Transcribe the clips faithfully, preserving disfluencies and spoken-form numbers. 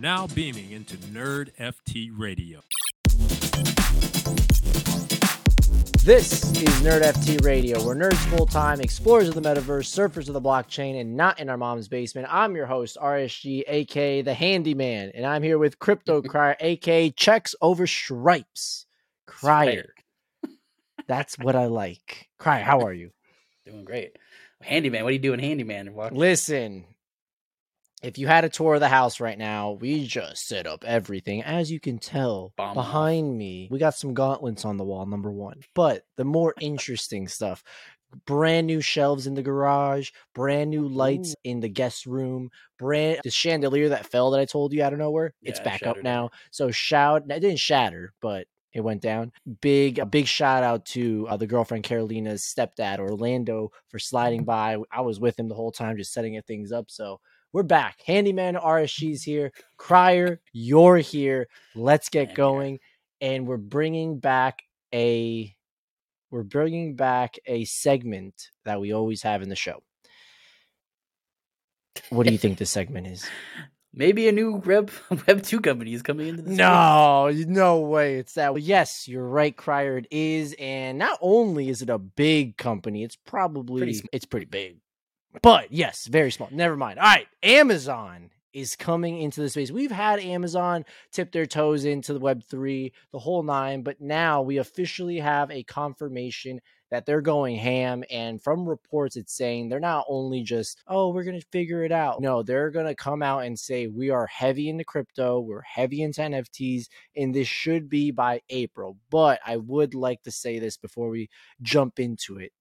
now beaming into Nerd F T Radio. This is Nerd F T Radio, where nerds full-time, explorers of the metaverse, surfers of the blockchain, and not in our mom's basement. I'm your host, R S G, a k a. The Handyman, and I'm here with Crypto Crier, a k a. Checks Over Stripes. Crier. That's what I like. Crier, how are you? Doing great. Handyman, what are you doing, Handyman? Walk- Listen, if you had a tour of the house right now, we just set up everything. As you can tell, Bomb behind off. me, we got some gauntlets on the wall, number one. But the more interesting stuff, brand new shelves in the garage, brand new lights Ooh. in the guest room, brand the chandelier that fell that I told you out of nowhere, it's Yeah, back up shattered now. So shout, it didn't shatter, but it went down. Big, a big shout out to uh, the girlfriend Carolina's stepdad, Orlando, for sliding by. I was with him the whole time, just setting things up. So we're back. Handyman R S G's here. Crier, you're here. Let's get I'm going. And we're bringing back a we're bringing back a segment that we always have in the show. What do you think this segment is? Maybe a new Web Web two company is coming into this. No, no way. It's that. Well, yes, you're right, Crier. It is, and not only is it a big company, it's probably Pretty sm- it's pretty big. But yes, very small. Never mind. All right, Amazon is coming into the space. We've had Amazon tip their toes into the Web three, the whole nine, but now we officially have a confirmation that they're going ham. And from reports, it's saying they're not only just, oh, we're going to figure it out. No, they're going to come out and say, we are heavy into crypto. We're heavy into N F Ts, and this should be by April. But I would like to say this before we jump into it.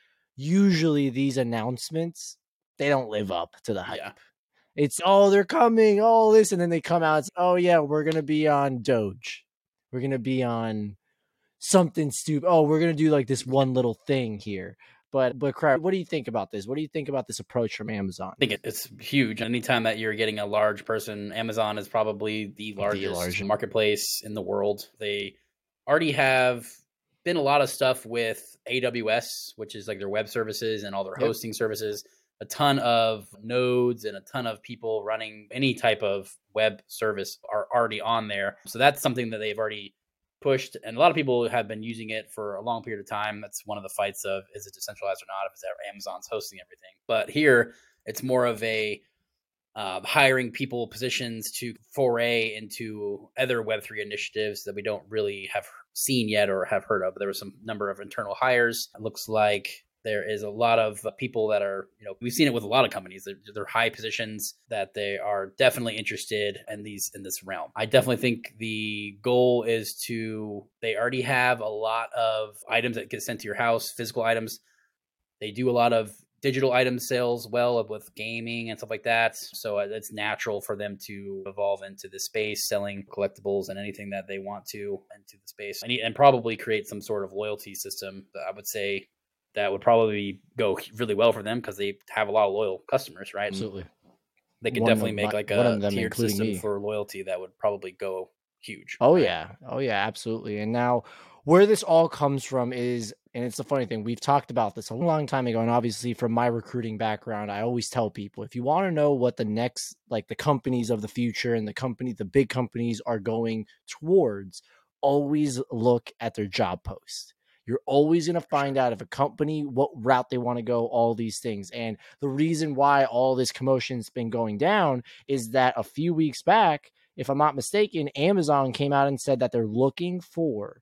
Usually these announcements, they don't live up to the hype. Yeah. It's, oh, they're coming, all this, and then they come out, it's, oh, yeah, we're going to be on Doge. We're going to be on something stupid. Oh, we're going to do like this one little thing here. But, but Crier, what do you think about this? What do you think about this approach from Amazon? I think it, it's huge. Anytime that you're getting a large person, Amazon is probably the largest The large. marketplace in the world. They already have been a lot of stuff with A W S, which is like their web services and all their Yep. hosting services. A ton of nodes and a ton of people running any type of web service are already on there. So that's something that they've already pushed. And a lot of people have been using it for a long period of time. That's one of the fights of, is it decentralized or not? If it's Amazon's hosting everything. But here it's more of a uh, hiring people positions to foray into other Web three initiatives that we don't really have seen yet or have heard of. There was some number of internal hires. It looks like there is a lot of people that are, you know, we've seen it with a lot of companies. They're, they're high positions that they are definitely interested in these in this realm. I definitely think the goal is to, they already have a lot of items that get sent to your house, physical items. They do a lot of digital item sales well with gaming and stuff like that. So it's natural for them to evolve into the space, selling collectibles and anything that they want to into the space, and, and probably create some sort of loyalty system that I would say that would probably go really well for them because they have a lot of loyal customers, right? Absolutely. And they could One definitely of make my- like one a of them, tiered including system me. for loyalty that would probably go huge. Oh, right? yeah. Oh, yeah, absolutely. And now where this all comes from is, and it's the funny thing, we've talked about this a long time ago. And obviously from my recruiting background, I always tell people, if you want to know what the next, like the companies of the future and the company, the big companies are going towards, always look at their job post. You're always going to find out if a company, what route they want to go, all these things. And the reason why all this commotion's been going down is that a few weeks back, if I'm not mistaken, Amazon came out and said that they're looking for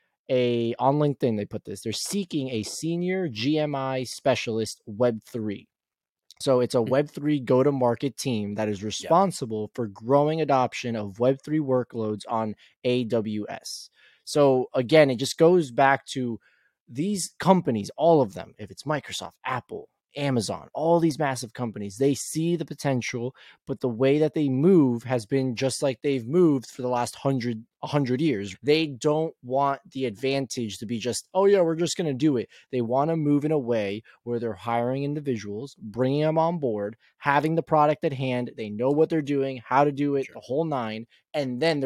a, on LinkedIn, they put this, they're seeking a senior G M I specialist Web three. So it's a Web three go-to-market team that is responsible for growing adoption of Web three workloads on A W S. So again, it just goes back to these companies, all of them, if it's Microsoft, Apple, Amazon, all these massive companies, they see the potential, but the way that they move has been just like they've moved for the last hundred, a hundred years. They don't want the advantage to be just, oh yeah, we're just going to do it. They want to move in a way where they're hiring individuals, bringing them on board, having the product at hand. They know what they're doing, how to do it, Sure. the whole nine. And then they're like,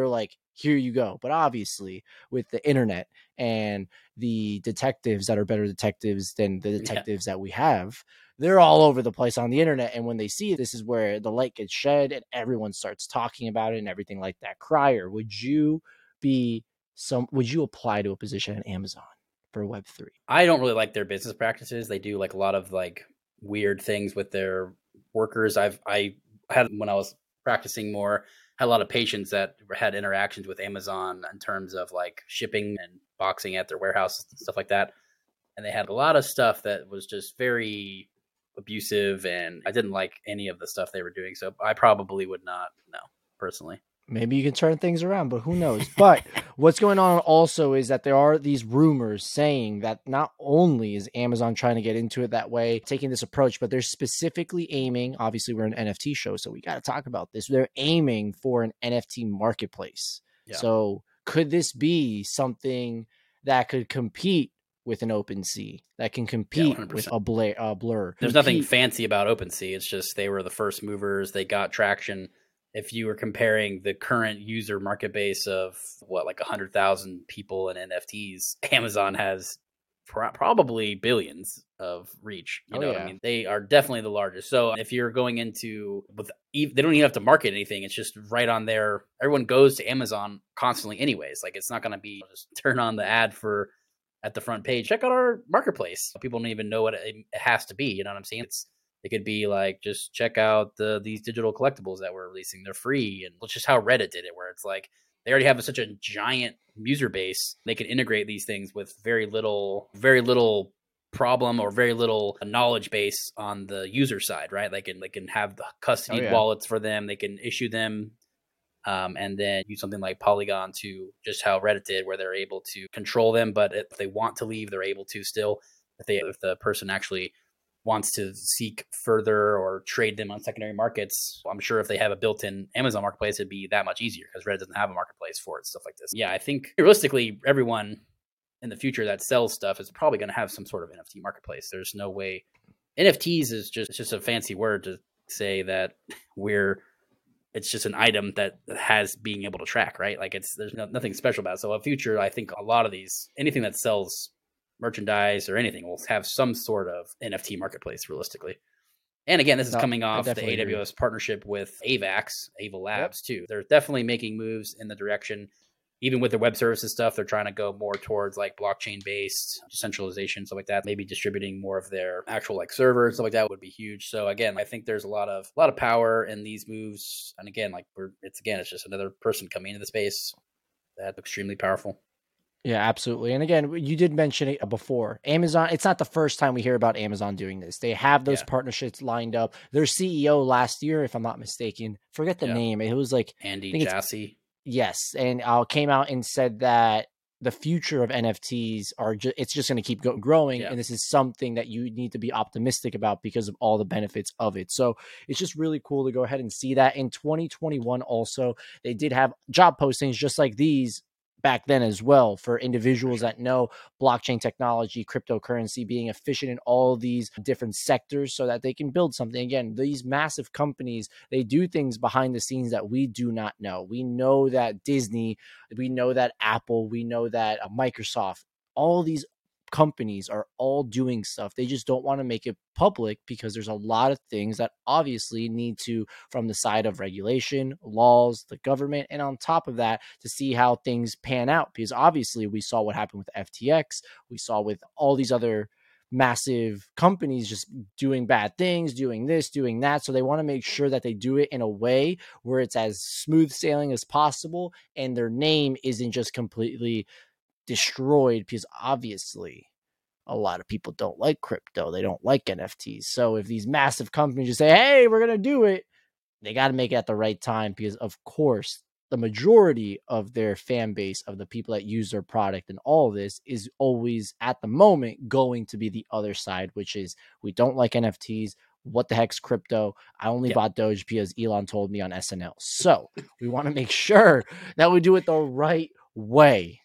here you go. But obviously with the internet and the detectives that are better detectives than the detectives yeah. that we have, they're all over the place on the internet. And when they see it, this is where the light gets shed and everyone starts talking about it and everything like that. Crier, would you be some, would you apply to a position at Amazon for Web three? I don't really like their business practices. They do like a lot of like weird things with their workers. I've, I had, when I was practicing more, had a lot of patients that had interactions with Amazon in terms of like shipping and boxing at their warehouses and stuff like that. And they had a lot of stuff that was just very abusive, and I didn't like any of the stuff they were doing. So I probably would not, no, personally. Maybe you can turn things around, but who knows? But what's going on also is that there are these rumors saying that not only is Amazon trying to get into it that way, taking this approach, but they're specifically aiming, obviously we're an N F T show, so we got to talk about this. They're aiming for an N F T marketplace. Yeah. So could this be something that could compete with an OpenSea, that can compete yeah, with a Blur? Uh, Blur? There's compete. nothing fancy about OpenSea. It's just they were the first movers. They got traction. If you were comparing the current user market base of what, like one hundred thousand people in N F Ts, Amazon has pro- probably billions of reach. You oh, know yeah. what I mean? They are definitely the largest. So if you're going into, with, they don't even have to market anything. It's just right on there. Everyone goes to Amazon constantly anyways. Like it's not going to be just turn on the ad for at the front page. Check out our marketplace. People don't even know what it has to be. You know what I'm saying? It's, It could be like, just check out the these digital collectibles that we're releasing. They're free. And it's just how Reddit did it, where it's like they already have such a giant user base. They can integrate these things with very little, very little problem or very little knowledge base on the user side, right? They can, they can have the custody oh, yeah. wallets for them. They can issue them. Um, and then use something like Polygon to just how Reddit did, where they're able to control them. But if they want to leave, they're able to still, if they, if the person actually wants to seek further or trade them on secondary markets, I'm sure if they have a built-in Amazon marketplace, it'd be that much easier because Reddit doesn't have a marketplace for it, stuff like this. Yeah, I think realistically, everyone in the future that sells stuff is probably going to have some sort of N F T marketplace. There's no way. N F Ts is just, it's just a fancy word to say that we're, it's just an item that has being able to track, right? Like it's, there's no, nothing special about it. So in the future, I think a lot of these, anything that sells merchandise or anything will have some sort of N F T marketplace realistically. And again, this is no, coming off the A W S agree. partnership with AVAX, Ava Labs yep. too. They're definitely making moves in the direction, even with their web services stuff, they're trying to go more towards like blockchain based decentralization, stuff like that. Maybe distributing more of their actual like servers, stuff like that would be huge. So again, I think there's a lot of, a lot of power in these moves. And again, like we're, it's again, it's just another person coming into the space that's extremely powerful. Yeah, absolutely. And again, you did mention it before. Amazon, it's not the first time we hear about Amazon doing this. They have those yeah. partnerships lined up. Their C E O last year, if I'm not mistaken, forget the yeah. name. It was like Andy Jassy. Yes. And uh, came out and said that the future of N F Ts are just, it's just going to keep go- growing. Yeah. And this is something that you need to be optimistic about because of all the benefits of it. So it's just really cool to go ahead and see that. In twenty twenty-one also, they did have job postings just like these back then as well for individuals that know blockchain technology, cryptocurrency, being efficient in all these different sectors so that they can build something. Again, these massive companies, they do things behind the scenes that we do not know. We know that Disney, we know that Apple, we know that Microsoft, all these companies are all doing stuff. They just don't want to make it public because there's a lot of things that obviously need to, from the side of regulation, laws, the government, and on top of that, to see how things pan out. Because obviously we saw what happened with F T X. We saw with all these other massive companies just doing bad things, doing this, doing that. So they want to make sure that they do it in a way where it's as smooth sailing as possible and their name isn't just completely destroyed, because obviously a lot of people don't like crypto. They don't like N F Ts. So if these massive companies just say, hey, we're going to do it, they got to make it at the right time, because of course the majority of their fan base, of the people that use their product and all of this, is always at the moment going to be the other side, which is we don't like N F Ts. What the heck's crypto? I only yeah. bought Doge because Elon told me on S N L. So we want to make sure that we do it the right way.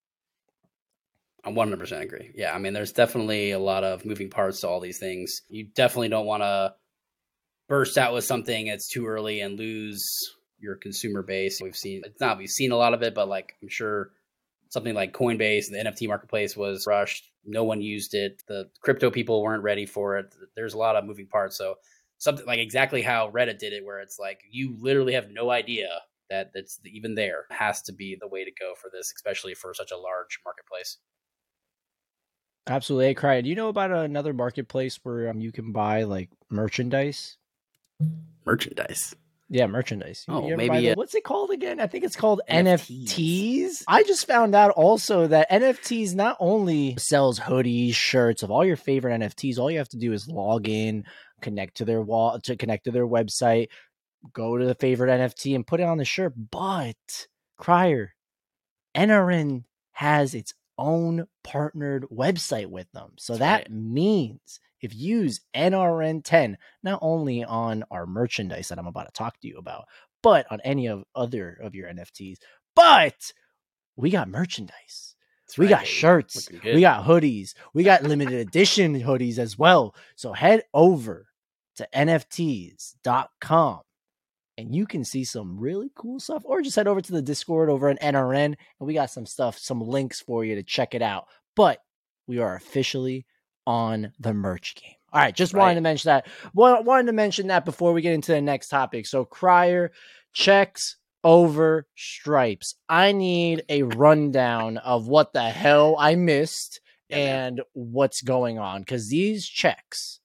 I one hundred percent agree. Yeah, I mean, there's definitely a lot of moving parts to all these things. You definitely don't want to burst out with something that's too early and lose your consumer base. We've seen, it's not, we've seen a lot of it, but like, I'm sure something like Coinbase, the N F T marketplace was rushed. No one used it. The crypto people weren't ready for it. There's a lot of moving parts. So something like exactly how Reddit did it, where it's like, you literally have no idea that that's even there, has to be the way to go for this, especially for such a large marketplace. Absolutely. Hey, Cryer, do you know about another marketplace where um, you can buy like merchandise? Merchandise. Yeah, merchandise. You, Oh, you ever maybe buy the- uh, what's it called again? I think it's called N F Ts. N F Ts. I just found out also that N F Ts not only sells hoodies, shirts of all your favorite N F Ts. All you have to do is log in, connect to their wall, to connect to their website, go to the favorite N F T and put it on the shirt. But Cryer, N R N has its own partnered website with them. So That's that right. means if you use N R N ten, not only on our merchandise that I'm about to talk to you about, but on any of other of your N F Ts, but we got merchandise. That's We right, got baby. shirts. Looking good. We got hoodies. We got limited edition hoodies as well. So head over to N F Ts dot com and you can see some really cool stuff, or just head over to the Discord over at N R N and we got some stuff, some links for you to check it out. But we are officially on the merch game. All right, just Right. wanted to mention that. Well, wanted to mention that before we get into the next topic. So Cryer, checks over stripes. I need a rundown of what the hell I missed Yeah, man. and what's going on, because these checks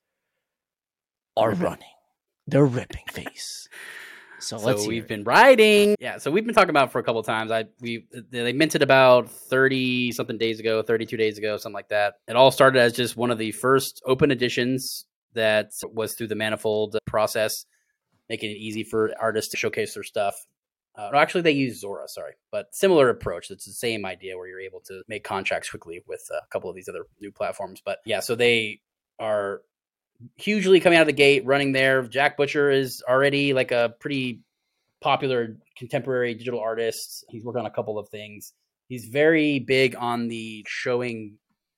are Ripping. running. They're ripping face. So, So let's hear we've it. been riding. Yeah, so we've been talking about it for a couple of times. I we they minted about thirty something days ago, thirty-two days ago, something like that. It all started as just one of the first open editions that was through the Manifold process, making it easy for artists to showcase their stuff. Uh, no, actually, they use Zora, sorry, but similar approach. It's the same idea where you're able to make contracts quickly with a couple of these other new platforms. But yeah, so they are hugely coming out of the gate running there. Jack Butcher is already like a pretty popular contemporary digital artist. He's worked on a couple of things. He's very big on the showing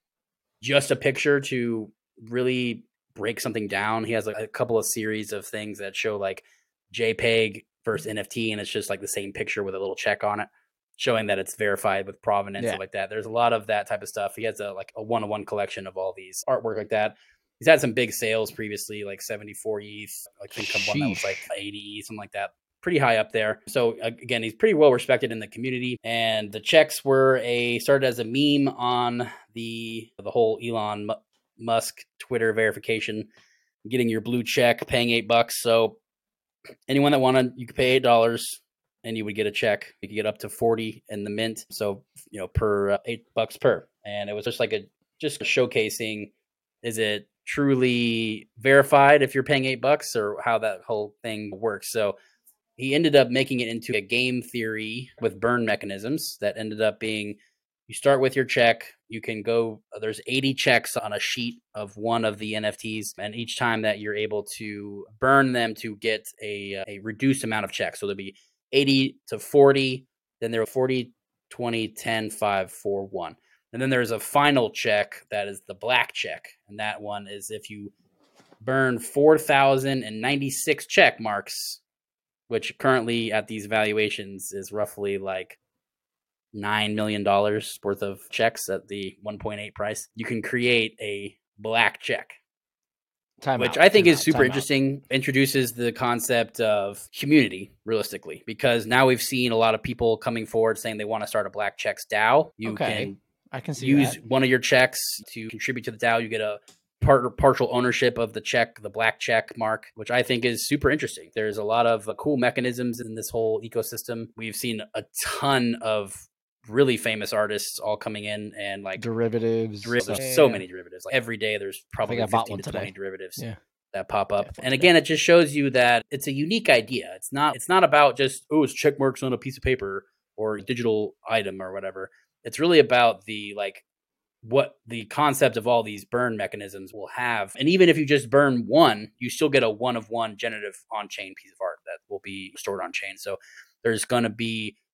just a picture to really break something down. He has like a couple of series of things that show like JPEG versus N F T, and it's just like the same picture with a little check on it, showing that it's verified with provenance, Yeah. stuff like that. There's a lot of that type of stuff. He has a like a one-on-one collection of all these artwork like that. He's had some big sales previously, like seventy-four E T H. I think one that was like Sheesh. eighty E T H, something like that. Pretty high up there. So again, he's pretty well respected in the community. And the checks were a started as a meme on the the whole Elon Musk Twitter verification, getting your blue check, paying eight bucks. So anyone that wanted, you could pay eight dollars and you would get a check. You could get up to forty in the mint. So, you know, per uh, eight bucks per. And it was just like a just showcasing, is it truly verified if you're paying eight bucks, or how that whole thing works. So he ended up making it into a game theory with burn mechanisms that ended up being, you start with your check, you can go, there's eighty checks on a sheet of one of the N F Ts, and each time that you're able to burn them to get a, a reduced amount of checks. So there'll be eighty to forty, then there are forty, twenty, ten, five, four, one. And then there's a final check that is the black check. And that one is if you burn four thousand ninety-six check marks, which currently at these valuations is roughly like nine million dollars worth of checks at the one point eight price, you can create a black check. Time Which out, I think time is out, super time out. interesting, introduces the concept of community realistically, because now we've seen a lot of people coming forward saying they want to start a black checks DAO. You Okay, can I can see use that. one of your checks to contribute to the DAO. You get a part partial ownership of the check, the black check mark, which I think is super interesting. There's a lot of uh, cool mechanisms in this whole ecosystem. We've seen a ton of really famous artists all coming in and like Derivatives. deriv- stuff. there's Yeah, so yeah. many derivatives. Like every day there's probably I bought fifteen one to twenty today. derivatives Yeah. that pop up. Yeah, for And today. again, it just shows you that it's a unique idea. It's not it's not about just, oh, it's check marks on a piece of paper or digital item or whatever. It's really about the like what the concept of all these burn mechanisms will have. And even if you just burn one, you still get a one of one generative on-chain piece of art that will be stored on chain. So there's going to be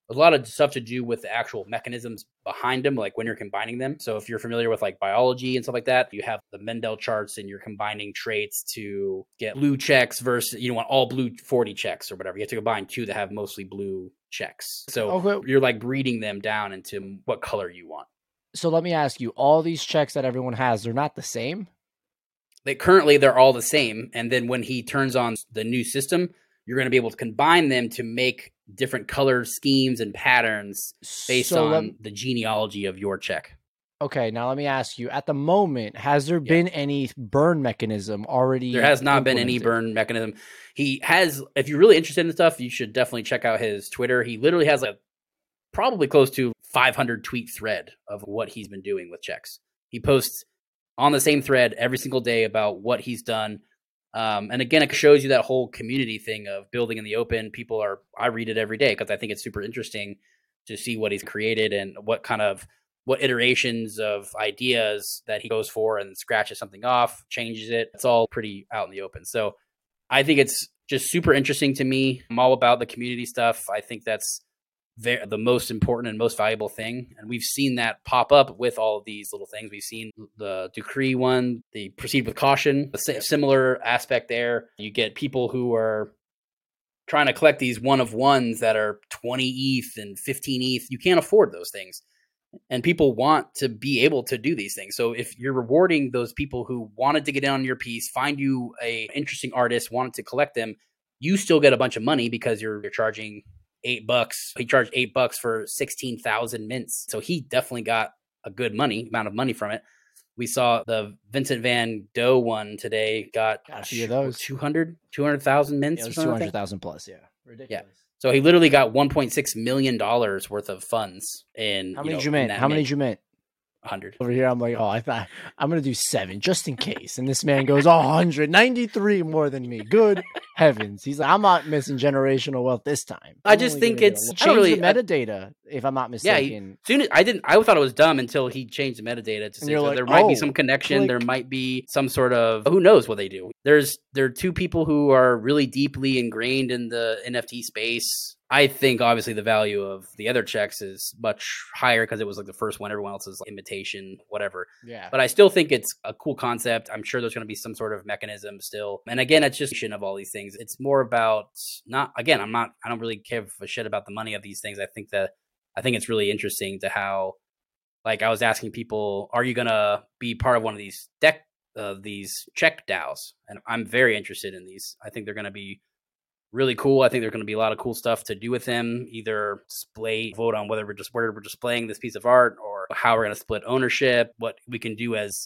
a lot of stuff to do with the actual mechanisms behind them, like when you're combining them. So if you're familiar with like biology and stuff like that, you have the Mendel charts and you're combining traits to get blue checks versus, you don't want all blue forty checks or whatever. You have to combine two that have mostly blue checks. So okay. You're like breeding them down into what color you want. So let me ask you, all these checks that everyone has, they're not the same? They currently, they're all the same. And then when he turns on the new system, you're going to be able to combine them to make different color schemes and patterns based so on let, the genealogy of your check. Okay, now let me ask you, at the moment, has there yeah. been any burn mechanism already? There has not been any burn mechanism. He has, if you're really interested in stuff, you should definitely check out his Twitter. He literally has like probably close to five hundred tweet thread of what he's been doing with checks. He posts on the same thread every single day about what he's done. Um, and again, it shows you that whole community thing of building in the open. People are, I read it every day because I think it's super interesting to see what he's created and what kind of, what iterations of ideas that he goes for and scratches something off, changes it. It's all pretty out in the open. So I think it's just super interesting to me. I'm all about the community stuff. I think that's very, the most important and most valuable thing. And we've seen that pop up with all of these little things. We've seen the Decree one, the Proceed with Caution, a similar aspect there. You get people who are trying to collect these one of ones that are twenty E T H and fifteen E T H. You can't afford those things. And people want to be able to do these things. So if you're rewarding those people who wanted to get in on your piece, find you a interesting artist, wanted to collect them, you still get a bunch of money because you're, you're charging eight bucks. He charged eight bucks for sixteen thousand mints. So he definitely got a good money amount of money from it. We saw the Vincent Van Gogh one today got, got a few of those two hundred thousand mints. Yeah, it was two hundred thousand plus. Yeah. Ridiculous. Yeah. So he literally got one point six million dollars worth of funds. In, How many you know, did you mint? How many did you mint? one hundred. Over here, I'm like, oh, I thought I'm going to do seven just in case. And this man goes, oh, one hundred ninety-three more than me. Good heavens. He's like, I'm not missing generational wealth this time. I'm I just think it's change really, the metadata, I, if I'm not mistaken. Yeah, he, soon as, I didn't. I thought it was dumb until he changed the metadata to say so like, there might oh, be some connection. Click. There might be some sort of, who knows what they do. There's there are two people who are really deeply ingrained in the N F T space. I think obviously the value of the other checks is much higher because it was like the first one. Everyone else is like imitation, whatever. Yeah. But I still think it's a cool concept. I'm sure there's going to be some sort of mechanism still. And again, it's just of all these things. It's more about not, again, I'm not, I don't really care a shit about the money of these things. I think that, I think it's really interesting to how, like I was asking people, are you going to be part of one of these deck, uh, these check DAOs? And I'm very interested in these. I think they're going to be really cool. I think there's going to be a lot of cool stuff to do with them. Either display, vote on whether we're just where we're displaying this piece of art or how we're going to split ownership. What we can do as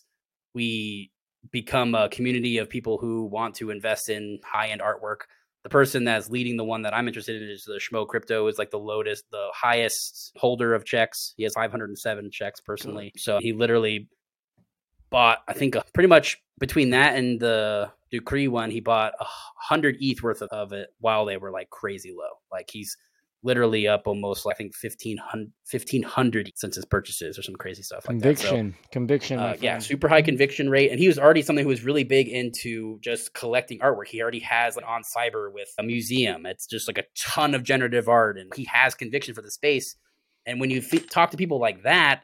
we become a community of people who want to invest in high end artwork. The person that's leading the one that I'm interested in is the Schmo Crypto, is like the Lotus, the highest holder of checks. He has five hundred seven checks personally. So he literally bought, I think, uh, pretty much between that and the Decree one, he bought a hundred E T H worth of, of it while they were like crazy low. Like he's literally up almost, I think, fifteen hundred since his purchases or some crazy stuff like conviction, that. So, conviction, uh, yeah, super high conviction rate. And he was already something who was really big into just collecting artwork. He already has like on Cyber with a museum. It's just like a ton of generative art, and he has conviction for the space. And when you f- talk to people like that,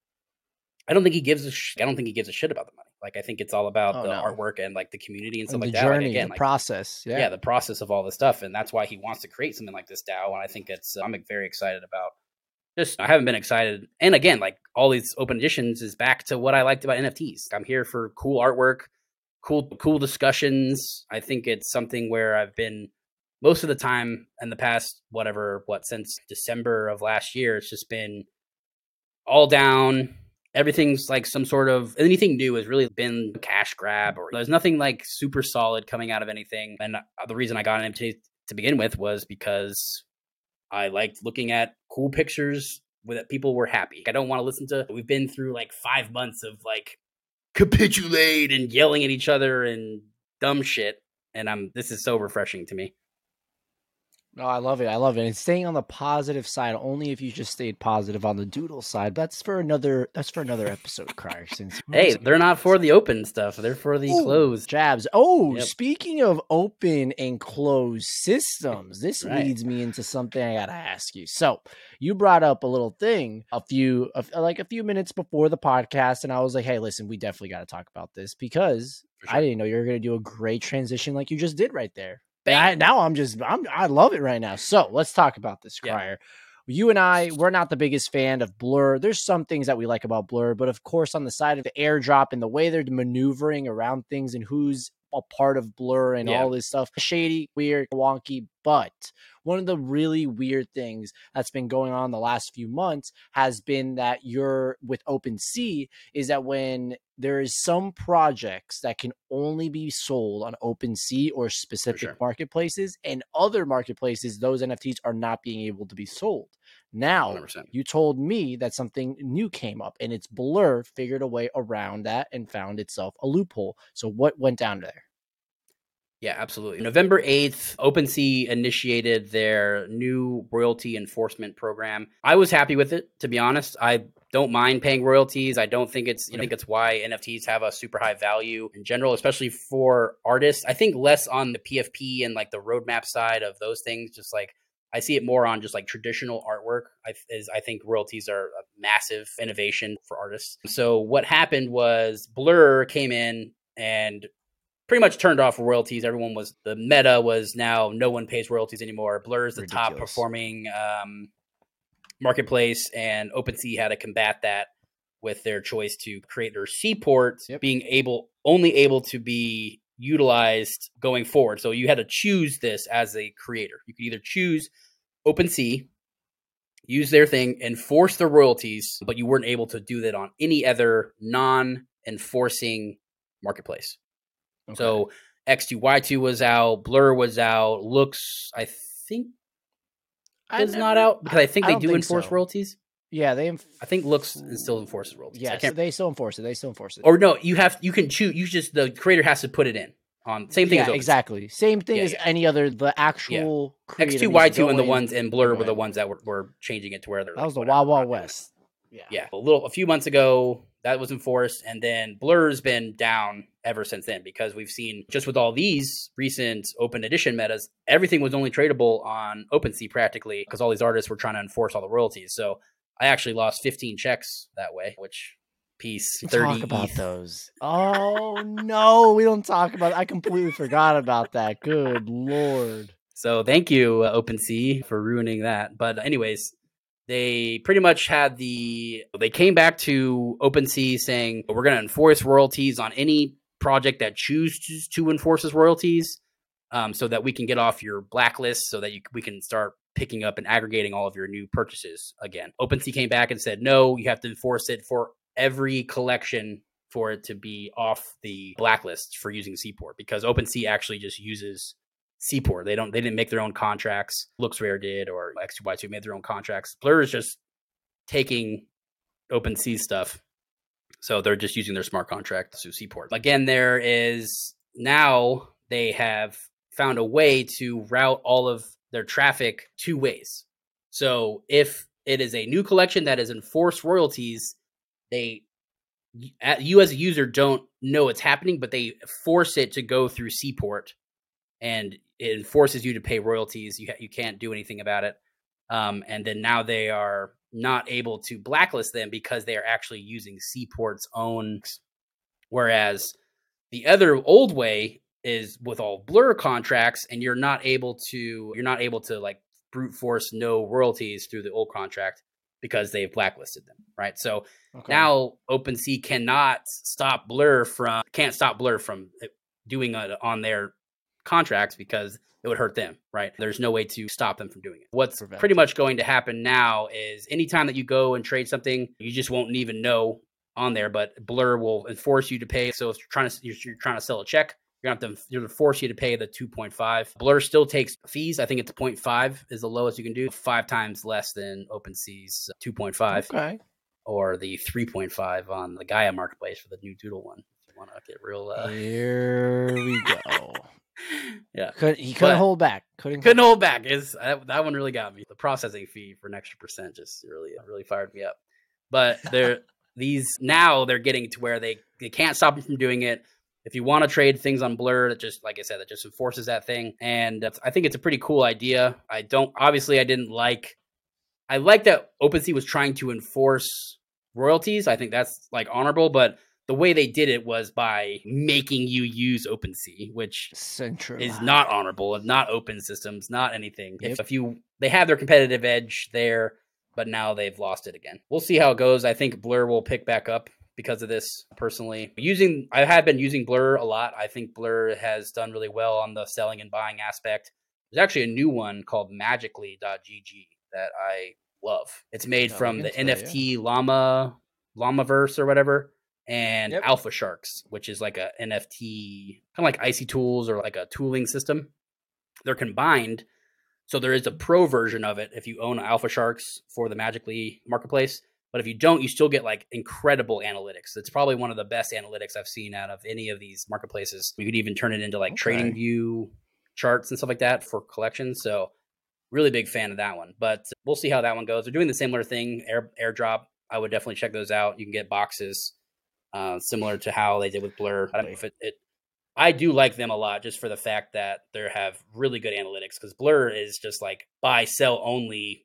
I don't think he gives a sh- I don't think he gives a shit about the money. Like, I think it's all about oh, the no. artwork and like the community and stuff and like the that. Journey, like, again, the like, process. Yeah. yeah, the process of all this stuff. And that's why he wants to create something like this DAO. And I think it's, I'm very excited about just, I haven't been excited. And again, like all these open editions is back to what I liked about N F Ts. I'm here for cool artwork, cool, cool discussions. I think it's something where I've been most of the time in the past, whatever, what, since December of last year, it's just been all down. Everything's like some sort of, anything new has really been a cash grab, or there's nothing like super solid coming out of anything. And the reason I got an N F T to begin with was because I liked looking at cool pictures that people were happy. I don't want to listen to, we've been through like five months of like capitulate and yelling at each other and dumb shit. And I'm, this is so refreshing to me. No, I love it. I love it. And staying on the positive side, only if you just stayed positive on the doodle side. That's for another. That's for another episode, Crier. Since Hey, they're not for the open stuff. They're for the Ooh, closed. jabs. Oh, Yep. Speaking of open and closed systems, this Right. leads me into something I gotta ask you. So you brought up a little thing a few, of like a few minutes before the podcast, and I was like, "Hey, listen, we definitely got to talk about this because For sure. I didn't know you were gonna do a great transition like you just did right there." Bang. I, now I'm just, I'm, I love it right now. So let's talk about this, Yeah. Crier. You and I, we're not the biggest fan of Blur. There's some things that we like about Blur, but of course, on the side of the airdrop and the way they're maneuvering around things and who's a part of Blur and Yeah. all this stuff, shady, weird, wonky. But one of the really weird things that's been going on the last few months has been that you're with OpenSea is that when there is some projects that can only be sold on OpenSea or specific sure. marketplaces, and other marketplaces, those N F Ts are not being able to be sold. Now, one hundred percent. you told me that something new came up, and it's Blur figured a way around that and found itself a loophole. So what went down there? Yeah, absolutely. November eighth, OpenSea initiated their new royalty enforcement program. I was happy with it, to be honest. I don't mind paying royalties. I don't think it's, you know, I think it's why N F Ts have a super high value in general, especially for artists. I think less on the P F P and like the roadmap side of those things. Just like I see it more on just like traditional artwork. I, is, I think royalties are a massive innovation for artists. So what happened was Blur came in and pretty much turned off royalties. Everyone was, the meta was now no one pays royalties anymore. Blur is the Ridiculous. top performing um, marketplace, and OpenSea had to combat that with their choice to create their Seaport Yep. being able, only able to be utilized going forward. So you had to choose this as a creator. You could either choose OpenSea, use their thing, enforce the royalties, but you weren't able to do that on any other non-enforcing marketplace. Okay. So X two Y two was out, Blur was out, Looks, I think, I is never- not out because I think I they don't do think enforce so. royalties. Yeah, they. Enf- I think Looks still enforces royalties. I Yes, can't, they still enforce it. They still enforce it. or no, you have you can choose. You just the creator has to put it in on same thing yeah, as OpenSea. exactly. Same thing Yeah, as yeah. any other. The actual creator X two needs Y to two go and the in- ones and Blur go were the in. ones that were, were changing it to where they're That like, was the whatever, Wild we're not Wild doing it. West. Yeah. Yeah, a little a few months ago that was enforced, and then Blur's been down ever since then because we've seen just with all these recent open edition metas, everything was only tradable on OpenSea practically because all these artists were trying to enforce all the royalties. So I actually lost fifteen checks that way, which piece thirty Talk about E T H. those. Oh no, we don't talk about. I completely forgot about that. Good lord. So thank you, uh, OpenSea, for ruining that. But anyways, they pretty much had the, they came back to OpenSea saying, we're going to enforce royalties on any project that chooses to enforce its royalties um, so that we can get off your blacklist so that you, we can start picking up and aggregating all of your new purchases again. OpenSea came back and said, no, you have to enforce it for every collection for it to be off the blacklist for using Seaport because OpenSea actually just uses Seaport. They don't. They didn't make their own contracts. LooksRare did, or X two Y two made their own contracts. Blur is just taking OpenSea stuff, so they're just using their smart contract to Seaport. Again, there is now they have found a way to route all of their traffic two ways. So if it is a new collection that is enforced royalties, they you as a user don't know it's happening, but they force it to go through Seaport. And it forces you to pay royalties. You ha- you can't do anything about it. Um, and then now they are not able to blacklist them because they are actually using Seaport's own. Whereas the other old way is with all Blur contracts, and you're not able to you're not able to like brute force no royalties through the old contract because they've blacklisted them, right? So Okay. now OpenSea cannot stop Blur from can't stop Blur from doing it on their contracts because it would hurt them, right? There's no way to stop them from doing it. What's Prevent. pretty much going to happen now is anytime that you go and trade something, you just won't even know on there, but Blur will enforce you to pay. So if you're trying to you're, you're trying to sell a check, you're going to have to, you're going to force you to pay the two point five. Blur still takes fees. I think it's zero point five is the lowest you can do, five times less than OpenSea's two point five Okay. or the three point five on the Gaia marketplace for the new Doodle one. If you want to get real uh... Here we go. Yeah. Could, he couldn't But- hold back. Couldn't couldn't hold back. Is that, that one really got me. The processing fee for an extra percent just really really fired me up. But they're these now they're getting to where they, they can't stop them from doing it. If you want to trade things on Blur, that just, like I said, that just enforces that thing. And I think it's a pretty cool idea. I don't, obviously I didn't like, I like that OpenSea was trying to enforce royalties. I think that's like honorable, but the way they did it was by making you use OpenSea, which is not honorable and not open systems, not anything. Yep. If, if you, they have their competitive edge there, but now they've lost it again. We'll see how it goes. I think Blur will pick back up because of this. Personally, using I have been using Blur a lot. I think Blur has done really well on the selling and buying aspect. There's actually a new one called magically dot g g that I love. It's made no, from the N F T yeah. llama llamaverse or whatever, and yep. Alpha Sharks, which is like a N F T kind of like Icy Tools or like a tooling system. They're combined. So there is a pro version of it if you own Alpha Sharks for the Magically marketplace. But if you don't, you still get like incredible analytics. It's probably one of the best analytics I've seen out of any of these marketplaces. You could even turn it into like okay. trading view charts and stuff like that for collections. So really big fan of that one. But we'll see how that one goes. They're doing the similar thing, air airdrop. I would definitely check those out. You can get boxes uh, similar to how they did with Blur. I don't know if it, it I do like them a lot just for the fact that they have really good analytics, because Blur is just like buy, sell only,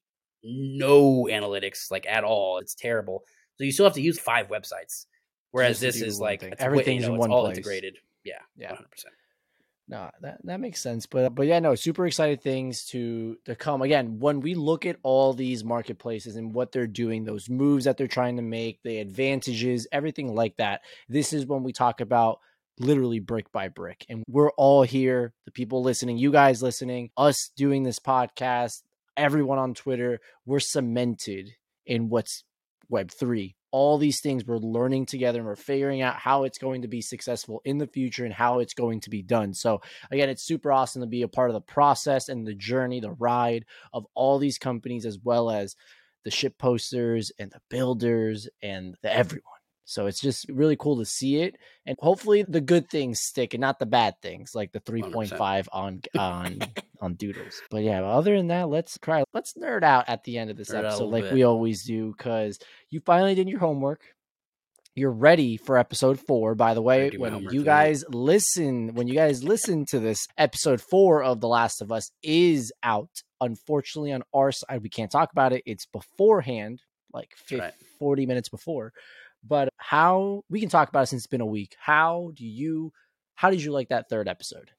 no analytics like at all. It's terrible. So you still have to use five websites. Whereas this is like everything's you know, in one all place. Integrated. Yeah. Yeah. one hundred percent. No, that, that makes sense. But but yeah, no, super excited things to to come. Again, when we look at all these marketplaces and what they're doing, those moves that they're trying to make, the advantages, everything like that, this is when we talk about literally brick by brick. And we're all here, the people listening, you guys listening, us doing this podcast, everyone on Twitter, we're cemented in what's Web three. All these things we're learning together, and we're figuring out how it's going to be successful in the future and how it's going to be done. So again, it's super awesome to be a part of the process and the journey, the ride of all these companies, as well as the ship posters and the builders and the everyone. So it's just really cool to see it, and hopefully the good things stick and not the bad things like the three point five on on on Doodles. But yeah, other than that, let's try let's nerd out at the end of this nerd episode like bit. we always do, because you finally did your homework. You're ready for episode four. By the way, when you guys tonight. listen, when you guys listen to this, episode four of The Last of Us is out. Unfortunately, on our side, we can't talk about it. It's beforehand, like fifty, right. forty minutes before. But how we can talk about it since it's been a week. How do you, how did you like that third episode?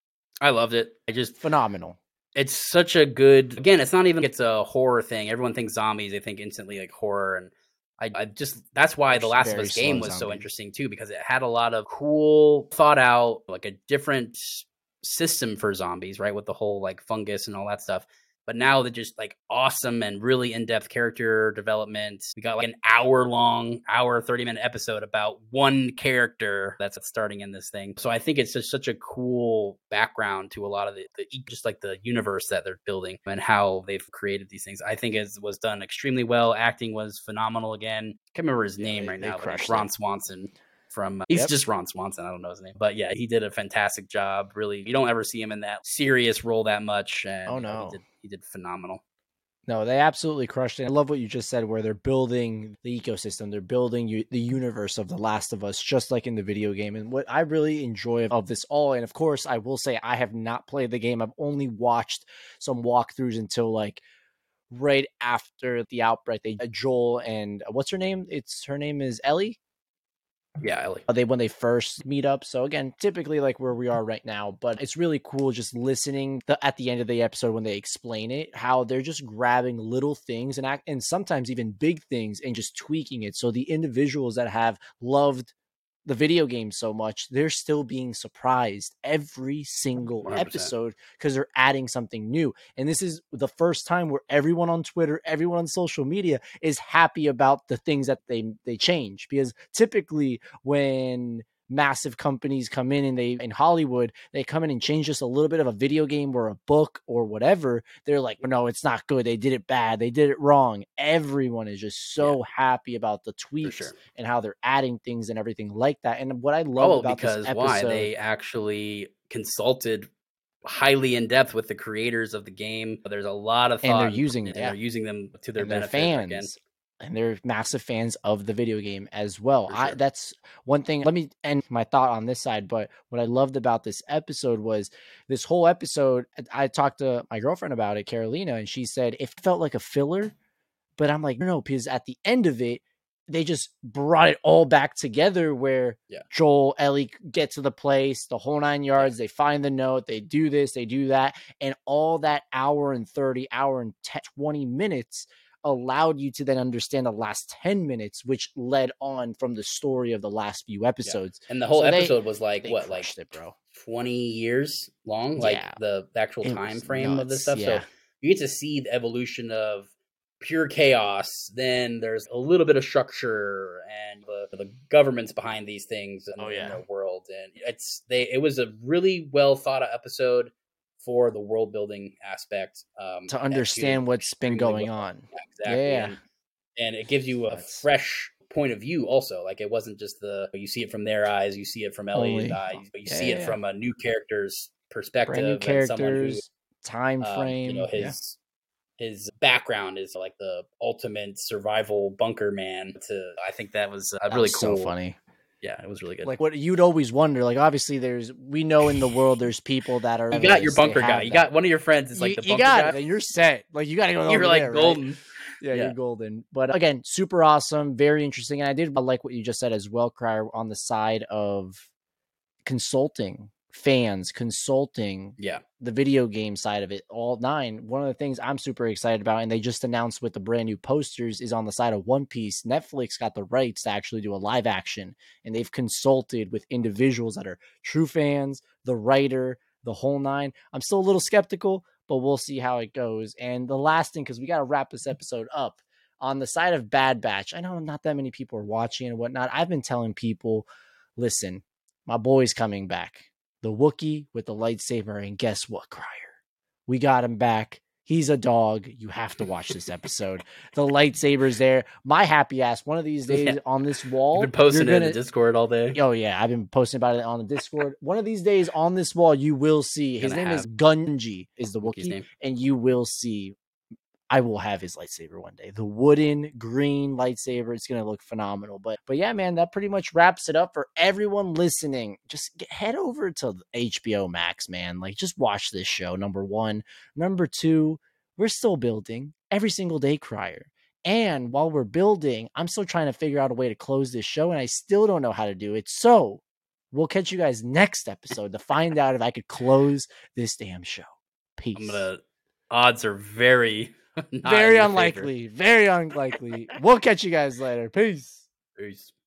I loved it. I just phenomenal. It's such a good, again, it's not even, it's a horror thing. Everyone thinks zombies. They think instantly like horror. And I, I just, that's why The Last of Us game was so interesting too, because it had a lot of cool thought out, like a different system for zombies, right? With the whole like fungus and all that stuff. But now they're just like awesome and really in-depth character development. We got like an hour long, hour, thirty minute episode about one character that's starting in this thing. So I think it's just such a cool background to a lot of the, the just like the universe that they're building and how they've created these things. I think it was done extremely well. Acting was phenomenal again. I can't remember his name yeah, right now, but Ron Swanson. From uh, he's yep. just Ron Swanson. I don't know his name, but yeah, he did a fantastic job. Really, you don't ever see him in that serious role that much. And oh no, he did, he did phenomenal. No, they absolutely crushed it. I love what you just said, where they're building the ecosystem, they're building u- the universe of The Last of Us, just like in the video game. And what I really enjoy of this all, and of course, I will say I have not played the game. I've only watched some walkthroughs until like right after the outbreak. They Joel and what's her name? It's her name is Ellie. Yeah, Ellie. They when they first meet up. So again, typically like where we are right now, but it's really cool just listening the, at the end of the episode when they explain it, how they're just grabbing little things and act, and sometimes even big things and just tweaking it. So the individuals that have loved the video game so much, they're still being surprised every single one hundred percent episode because they're adding something new. And this is the first time where everyone on Twitter, everyone on social media is happy about the things that they they change, because typically when massive companies come in and they in Hollywood, they come in and change just a little bit of a video game or a book or whatever, they're like, no, it's not good, they did it bad, they did it wrong. Everyone is just so yeah. happy about the tweaks sure. and how they're adding things and everything like that. And what I love oh, about because this episode, why they actually consulted highly in depth with the creators of the game. There's a lot of thought, and they're using and yeah. they're using them to their and they're benefit. fans. Again. And they're massive fans of the video game as well. For I sure. that's one thing. Let me end my thought on this side. But what I loved about this episode was this whole episode. I talked to my girlfriend about it, Carolina, and she said it felt like a filler. But I'm like, no, because at the end of it, they just brought it all back together where Yeah. Joel, Ellie get to the place, the whole nine yards. They find the note. They do this, they do that. And all that hour and thirty, hour and ten, twenty minutes allowed you to then understand the last ten minutes, which led on from the story of the last few episodes. Yeah. And the whole so episode they, was like, what, like it, bro. twenty years long? Like yeah. the, the actual it time frame nuts. of this stuff. Yeah. So you get to see the evolution of pure chaos. Then there's a little bit of structure and the, the governments behind these things in, oh, yeah. in their world. And it's, they, it was a really well thought out episode for the world building aspect, um, to understand what's been going well. on. Yeah, exactly. Yeah. And, and it gives you a That's... fresh point of view also. Like it wasn't just the, you see it from their eyes, you see it from Ellie's eyes, but you yeah, see it yeah. from a new character's perspective. Brand new characters, who, time frame. Um, you know, his, yeah. his background is like the ultimate survival bunker man. To I think that was uh, really was cool. So funny. Yeah, it was really good. Like what you'd always wonder, like obviously there's, we know in the world there's people that are. You got your bunker guy. You got one of your friends is like you, the bunker you got guy. It. You're set. Like you got to go. You're like there, golden. Right? Yeah, yeah, you're golden. But again, super awesome, very interesting. And I did like what you just said as well, Crier, on the side of consulting fans, consulting yeah. the video game side of it, all nine. One of the things I'm super excited about, and they just announced with the brand new posters, is on the side of One Piece. Netflix got the rights to actually do a live action, and they've consulted with individuals that are true fans, the writer, the whole nine. I'm still a little skeptical, but we'll see how it goes. And the last thing, because we got to wrap this episode up, on the side of Bad Batch, I know not that many people are watching and whatnot. I've been telling people, listen, my boy's coming back. The Wookiee with the lightsaber, and guess what, Crier? We got him back. He's a dog. You have to watch this episode. The lightsaber's there. My happy ass, one of these days yeah. on this wall. You've been posting gonna, it in the Discord all day. Oh, yeah. I've been posting about it on the Discord. One of these days on this wall, you will see. His name have. is Gunji, is the Wookiee. And you will see. I will have his lightsaber one day. The wooden green lightsaber. It's going to look phenomenal. But but yeah, man, that pretty much wraps it up for everyone listening. Just get, head over to H B O Max, man. Like, just watch this show, number one. Number two, we're still building every single day, Crier. And while we're building, I'm still trying to figure out a way to close this show, and I still don't know how to do it. So we'll catch you guys next episode to find out if I could close this damn show. Peace. I'm gonna, odds are very... Very unlikely. Favor. Very unlikely. We'll catch you guys later. Peace. Peace.